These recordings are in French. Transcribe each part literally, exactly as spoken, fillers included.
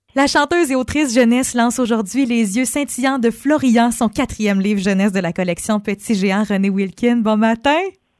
La chanteuse et autrice jeunesse lance aujourd'hui Les yeux scintillants de Florian, son quatrième livre jeunesse de la collection Petit Géant René Wilkin. Bon matin!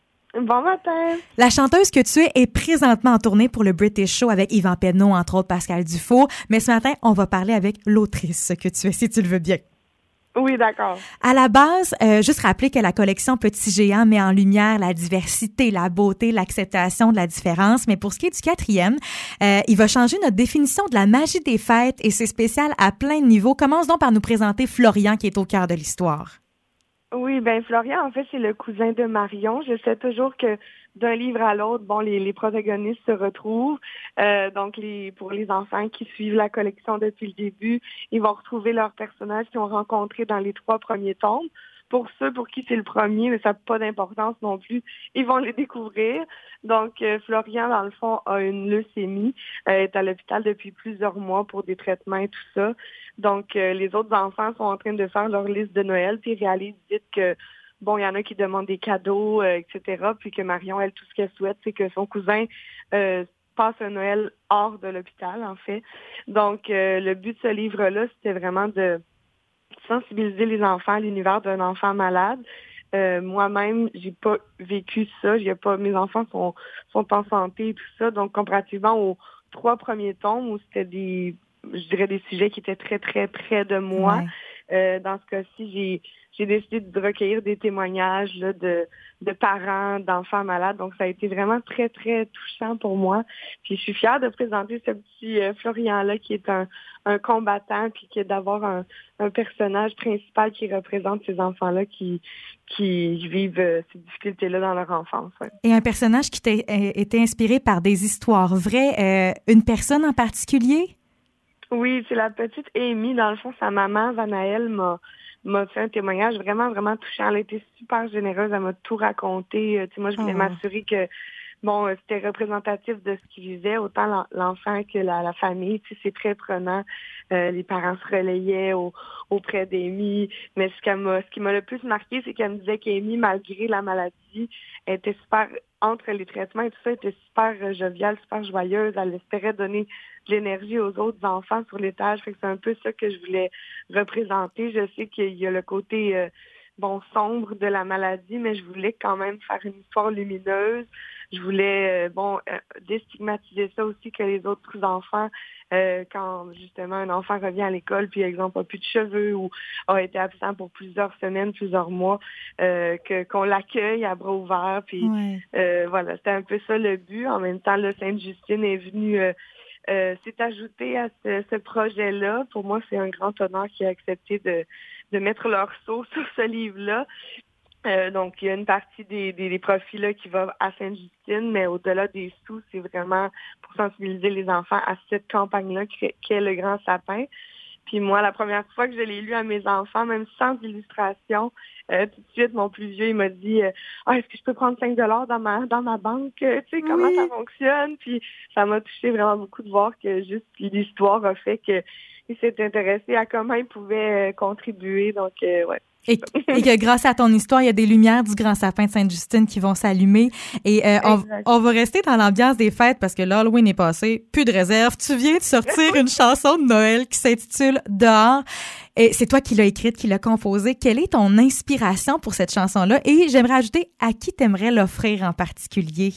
Bon matin! La chanteuse que tu es est présentement en tournée pour le British Show avec Yvan Penneau, entre autres Pascal Dufault. Mais ce matin, on va parler avec l'autrice que tu es, si tu le veux bien. Oui, d'accord. À la base, euh, juste rappeler que la collection Petit Géant met en lumière la diversité, la beauté, l'acceptation de la différence. Mais pour ce qui est du quatrième, euh, il va changer notre définition de la magie des fêtes et c'est spécial à plein de niveaux. Commence donc par nous présenter Florian qui est au cœur de l'histoire. Oui, ben Florian, en fait, c'est le cousin de Marion. Je sais toujours que d'un livre à l'autre, bon, les, les protagonistes se retrouvent. Euh, donc, les pour les enfants qui suivent la collection depuis le début, ils vont retrouver leurs personnages qu'ils ont rencontrés dans les trois premiers tomes. Pour ceux pour qui c'est le premier, mais ça n'a pas d'importance non plus, ils vont les découvrir. Donc, euh, Florian, dans le fond, a une leucémie, euh, est à l'hôpital depuis plusieurs mois pour des traitements et tout ça. Donc, euh, les autres enfants sont en train de faire leur liste de Noël, puis ils réalisent vite que, bon, il y en a qui demandent des cadeaux, euh, et cetera, puis que Marion, elle, tout ce qu'elle souhaite, c'est que son cousin euh, passe un Noël hors de l'hôpital, en fait. Donc, euh, le but de ce livre-là, c'était vraiment de sensibiliser les enfants à l'univers d'un enfant malade. Euh, moi-même, j'ai pas vécu ça. J'ai pas, mes enfants sont, sont en santé et tout ça. Donc, comparativement aux trois premiers tomes où c'était des, je dirais des sujets qui étaient très, très près de moi. Ouais. Euh, dans ce cas-ci, j'ai, j'ai décidé de recueillir des témoignages là, de, de parents, d'enfants malades. Donc, ça a été vraiment très, très touchant pour moi. Puis, je suis fière de présenter ce petit euh, Florian-là qui est un, un combattant, puis que d'avoir un, un personnage principal qui représente ces enfants-là qui, qui vivent euh, ces difficultés-là dans leur enfance. Ouais. Et un personnage qui t'a euh, été inspiré par des histoires vraies, euh, une personne en particulier? Oui, c'est la petite Amy. Dans le fond, sa maman, Vanaëlle, m'a m'a fait un témoignage vraiment, vraiment touchant. Elle a été super généreuse. Elle m'a tout raconté. Euh, tu sais, moi, je voulais Oh. m'assurer que, bon, euh, c'était représentatif de ce qu'il vivait, autant l'en- l'enfant que la, la famille. Tu sais, c'est très prenant. Euh, les parents se relayaient au, auprès d'Amy. Mais ce, qu'elle m'a, ce qui m'a le plus marqué, c'est qu'elle me disait qu'Amy, malgré la maladie, elle était super, entre les traitements et tout ça, elle était super euh, joviale, super joyeuse. Elle espérait donner de l'énergie aux autres enfants sur l'étage. Fait que c'est un peu ça que je voulais représenter. Je sais qu'il y a le côté euh, bon sombre de la maladie, mais je voulais quand même faire une histoire lumineuse. Je voulais euh, bon euh, déstigmatiser ça aussi que les autres enfants, euh, quand justement un enfant revient à l'école puis exemple n'a plus de cheveux ou a été absent pour plusieurs semaines, plusieurs mois, euh, que qu'on l'accueille à bras ouverts. Puis Ouais. euh, voilà, c'était un peu ça le but. En même temps, là, Sainte-Justine est venue euh, Euh, s'est ajouté à ce, ce projet-là. Pour moi, c'est un grand honneur qui a accepté de, de mettre leur sceau sur ce livre-là. Euh, donc, il y a une partie des, des, des profits là, qui va à Sainte-Justine, mais au-delà des sous, c'est vraiment pour sensibiliser les enfants à cette campagne-là qui qu'est le Grand Sapin. Puis moi, la première fois que je l'ai lu à mes enfants, même sans illustration, euh, tout de suite, mon plus vieux, il m'a dit euh, ah, est-ce que je peux prendre cinq dollars dans ma dans ma banque? Euh, tu sais, comment Oui. ça fonctionne? Puis ça m'a touché vraiment beaucoup de voir que juste l'histoire a fait que il s'est intéressé à comment il pouvait euh, contribuer. Donc, euh, ouais. Et, et que grâce à ton histoire, il y a des lumières du Grand Sapin de Sainte-Justine qui vont s'allumer. Et euh, on, on va rester dans l'ambiance des fêtes parce que l'Halloween est passé. Plus de réserve. Tu viens de sortir une chanson de Noël qui s'intitule Dehors. Et c'est toi qui l'as écrite, qui l'as composée. Quelle est ton inspiration pour cette chanson-là? Et j'aimerais ajouter, à qui t'aimerais l'offrir en particulier?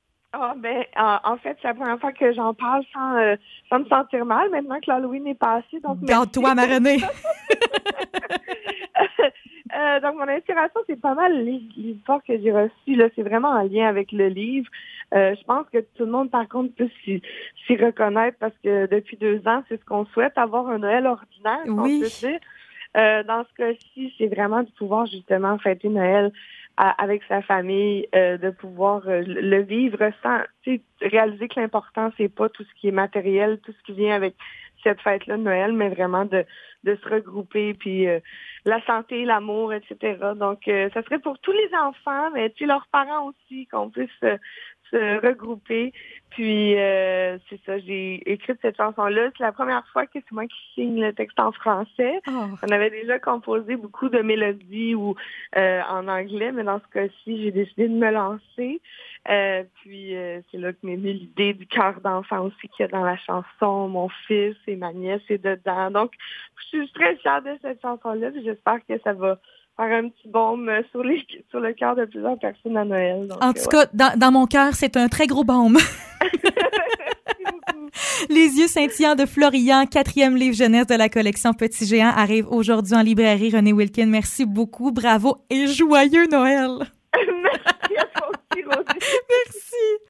Ah ben en, en fait, c'est la première fois que j'en parle sans, euh, sans me sentir mal, maintenant que l'Halloween est passé. Donc, garde-toi, ma Renée! euh, donc, mon inspiration, c'est pas mal l'histoire que j'ai reçue. Là, c'est vraiment en lien avec le livre. Euh, je pense que tout le monde, par contre, peut s'y, s'y reconnaître parce que depuis deux ans, c'est ce qu'on souhaite, avoir un Noël ordinaire, oui. on peut dire. Euh, dans ce cas-ci, c'est vraiment de pouvoir justement fêter Noël à, avec sa famille, euh, de pouvoir euh, le vivre sans, tu sais, réaliser que l'important, c'est pas tout ce qui est matériel, tout ce qui vient avec cette fête-là de Noël, mais vraiment de, de se regrouper, puis euh, la santé, l'amour, et cetera. Donc, euh, ça serait pour tous les enfants, mais tu sais, leurs parents aussi, qu'on puisse euh, se regrouper. Puis, euh, c'est ça, j'ai écrit cette chanson-là. C'est la première fois que c'est moi qui signe le texte en français. Oh. On avait déjà composé beaucoup de mélodies ou euh, en anglais, mais dans ce cas-ci, j'ai décidé de me lancer. Euh, puis, euh, c'est là que m'est venue l'idée du cœur d'enfant aussi qu'il y a dans la chanson. Mon fils et ma nièce est dedans. Donc, je suis très fière de cette chanson-là. Puis j'espère que ça va faire un petit baume sur, les, sur le cœur de plusieurs personnes à Noël. Donc, en tout ouais. cas, dans, dans mon cœur, c'est un très gros baume. Les yeux scintillants de Florian, quatrième livre jeunesse de la collection Petit Géant, arrive aujourd'hui en librairie. René Wilkin, merci beaucoup, bravo et joyeux Noël! Merci à toi aussi, Rosie. Merci!